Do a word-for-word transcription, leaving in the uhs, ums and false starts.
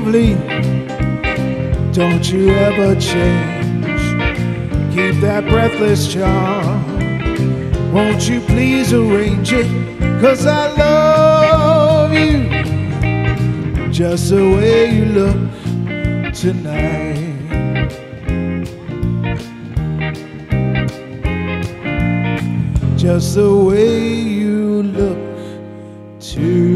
please, don't you ever change. Keep that breathless charm. Won't you please arrange it? 'Cause I love you just the way you look tonight. Just the way you look tonight.